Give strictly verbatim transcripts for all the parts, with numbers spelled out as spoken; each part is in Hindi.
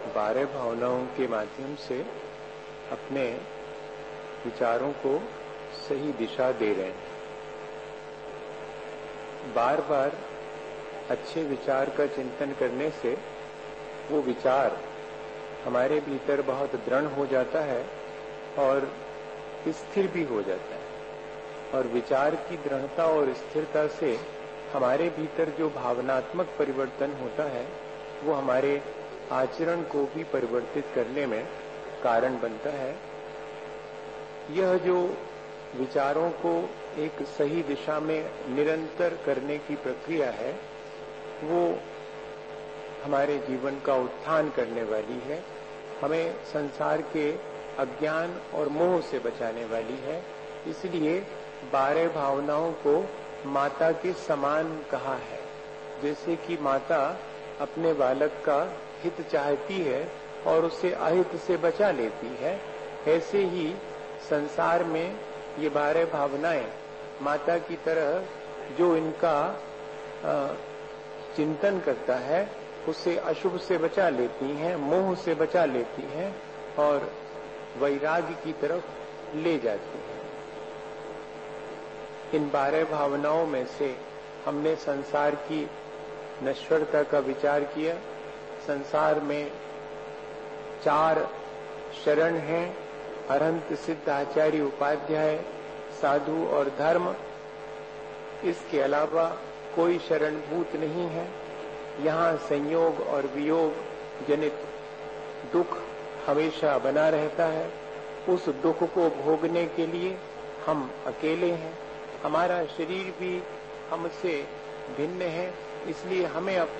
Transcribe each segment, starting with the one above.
बारह भावनाओं के माध्यम से अपने विचारों को सही दिशा दे रहे हैं। बार बार अच्छे विचार का चिंतन करने से वो विचार हमारे भीतर बहुत दृढ़ हो जाता है और स्थिर भी हो जाता है। और विचार की दृढ़ता और स्थिरता से हमारे भीतर जो भावनात्मक परिवर्तन होता है वो हमारे आचरण को भी परिवर्तित करने में कारण बनता है। यह जो विचारों को एक सही दिशा में निरंतर करने की प्रक्रिया है वो हमारे जीवन का उत्थान करने वाली है, हमें संसार के अज्ञान और मोह से बचाने वाली है। इसलिए बारह भावनाओं को माता के समान कहा है। जैसे कि माता अपने बालक का हित चाहती है और उसे अहित से बचा लेती है, ऐसे ही संसार में ये बारह भावनाएं माता की तरह जो इनका चिंतन करता है उसे अशुभ से बचा लेती हैं, मोह से बचा लेती हैं और वैराग्य की तरफ ले जाती हैं। इन बारह भावनाओं में से हमने संसार की नश्वरता का विचार किया। संसार में चार शरण हैं, अरहंत, सिद्ध, आचार्य, उपाध्याय, साधु और धर्म। इसके अलावा कोई शरण भूत नहीं है। यहाँ संयोग और वियोग जनित दुख हमेशा बना रहता है। उस दुख को भोगने के लिए हम अकेले हैं। हमारा शरीर भी हमसे भिन्न है, इसलिए हमें अब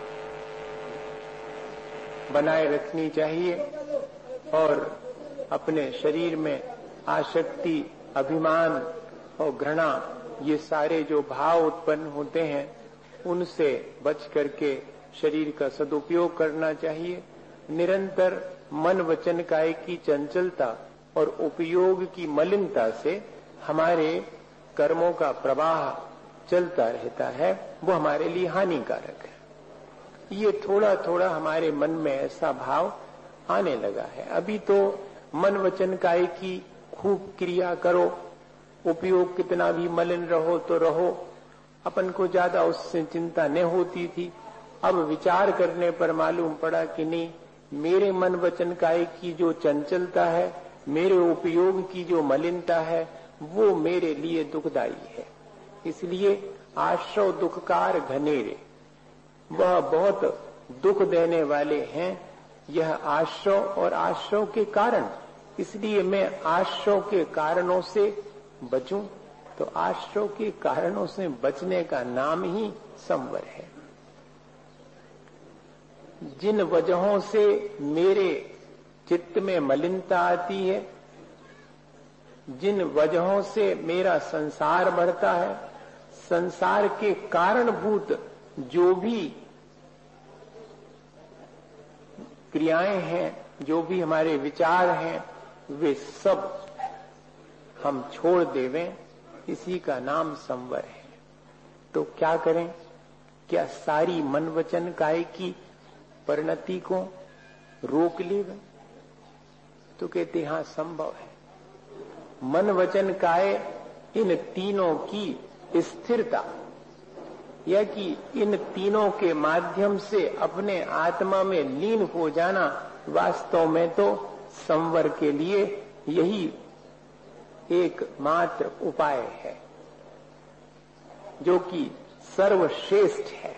बनाए रखनी चाहिए और अपने शरीर में आसक्ति, अभिमान और घृणा ये सारे जो भाव उत्पन्न होते हैं उनसे बच करके शरीर का सदुपयोग करना चाहिए। निरंतर मन, वचन, काय की चंचलता और उपयोग की मलिनता से हमारे कर्मों का प्रवाह चलता रहता है, वो हमारे लिए हानिकारक है। ये थोड़ा थोड़ा हमारे मन में ऐसा भाव आने लगा है। अभी तो मन, वचन, काय की खूब क्रिया करो, उपयोग कितना भी मलिन रहो तो रहो, अपन को ज्यादा उससे चिंता नहीं होती थी। अब विचार करने पर मालूम पड़ा कि नहीं, मेरे मन, वचन, काय की जो चंचलता है, मेरे उपयोग की जो मलिनता है, वो मेरे लिए दुखदायी है। इसलिए आश्रव दुखकार घनेरे, वह बहुत दुख देने वाले हैं। यह आश्रव और आश्रव के कारण, इसलिए मैं आश्रव के कारणों से बचूं। तो आश्रव के कारणों से बचने का नाम ही संवर है। जिन वजहों से मेरे चित्त में मलिनता आती है, जिन वजहों से मेरा संसार बढ़ता है, संसार के कारणभूत जो भी क्रियाएं हैं, जो भी हमारे विचार हैं, वे सब हम छोड़ देवें, इसी का नाम संवर है। तो क्या करें? क्या सारी मन, वचन, काय की परिणति को रोक लें? तो कहते हाँ, संभव है। मन, वचन, काय इन तीनों की स्थिरता, या कि इन तीनों के माध्यम से अपने आत्मा में लीन हो जाना, वास्तव में तो संवर के लिए यही एकमात्र उपाय है, जो कि सर्वश्रेष्ठ है।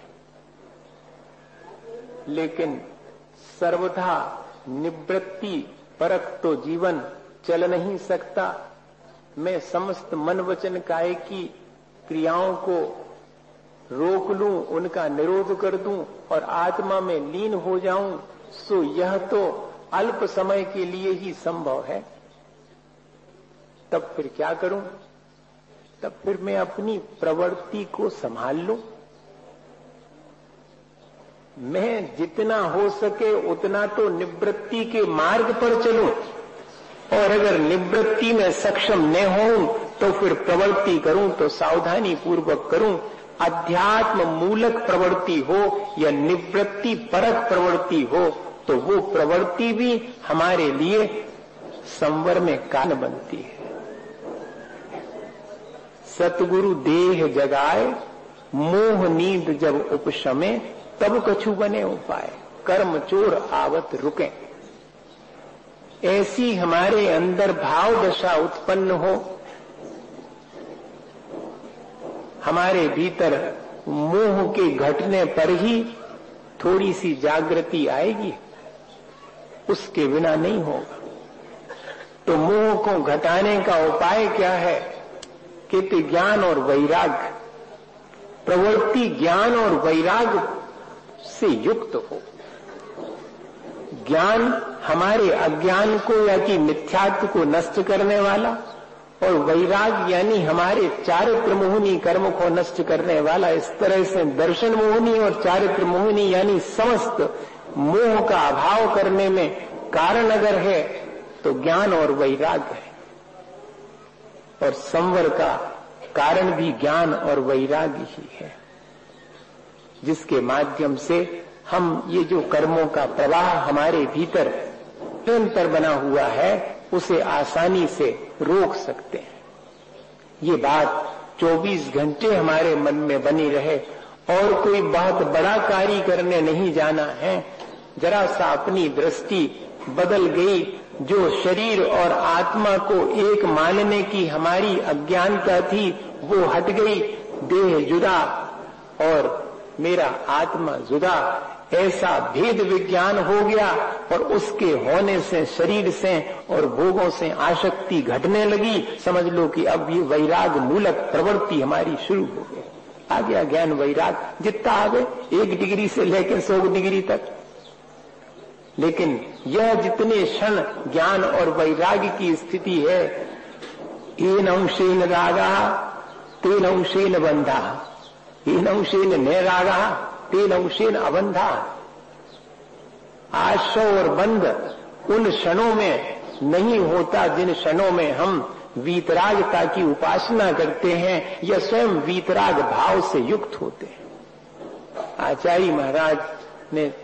लेकिन सर्वथा निवृत्ति परक तो जीवन चल नहीं सकता। मैं समस्त मन, वचन, काय की क्रियाओं को रोक लूं, उनका निरोध कर दूं और आत्मा में लीन हो जाऊं, सो यह तो अल्प समय के लिए ही संभव है। तब फिर क्या करूं? तब फिर मैं अपनी प्रवृत्ति को संभाल लूं। मैं जितना हो सके उतना तो निवृत्ति के मार्ग पर चलूं, और अगर निवृत्ति में सक्षम न हूं तो फिर प्रवृत्ति करूं तो सावधानी पूर्वक करूं। अध्यात्म मूलक प्रवृत्ति हो या निवृत्ति परक प्रवृत्ति हो, तो वो प्रवृत्ति भी हमारे लिए संवर में कारण बनती है। सतगुरु देह जगाए, मोह नींद जब उपशमे, तब कछु बने उपाय, कर्म चोर आवत रुके। ऐसी हमारे अंदर भाव दशा उत्पन्न हो, हमारे भीतर मोह के घटने पर ही थोड़ी सी जागृति आएगी, उसके बिना नहीं होगा। तो मोह को घटाने का उपाय क्या है? कहते ज्ञान और वैराग्य। प्रवृत्ति ज्ञान और वैराग्य से युक्त हो। ज्ञान हमारे अज्ञान को या कि मिथ्यात्व को नष्ट करने वाला, और वैराग्य यानी हमारे चारित्र मोहिनी कर्म को नष्ट करने वाला। इस तरह से दर्शन मोहिनी और चारित्र मोहिनी यानी समस्त मोह का अभाव करने में कारण अगर है तो ज्ञान और वैराग्य है, और संवर का कारण भी ज्ञान और वैराग्य ही है, जिसके माध्यम से हम ये जो कर्मों का प्रवाह हमारे भीतर निरंतर बना हुआ है उसे आसानी से रोक सकते हैं। ये बात चौबीस घंटे हमारे मन में बनी रहे, और कोई बहुत बड़ा कार्य करने नहीं जाना है। जरा सा अपनी दृष्टि बदल गई, जो शरीर और आत्मा को एक मानने की हमारी अज्ञानता थी वो हट गई। देह जुदा और मेरा आत्मा जुदा, ऐसा भेद विज्ञान हो गया, और उसके होने से शरीर से और भोगों से आसक्ति घटने लगी। समझ लो कि अब ये वैराग मूलक प्रवृत्ति हमारी शुरू हो गई। आ गया ज्ञान वैराग, जितना आगे एक डिग्री से लेकर सौ डिग्री तक। लेकिन यह जितने क्षण ज्ञान और वैराग्य की स्थिति है, येन अंशेन रागा तेन अंशेन बंधा, येन अंशेन न रागा तेन अंशेन अबंधा। आश्रय और बंध उन क्षणों में नहीं होता जिन क्षणों में हम वीतरागता की उपासना करते हैं या स्वयं वीतराग भाव से युक्त होते हैं। आचार्य महाराज ने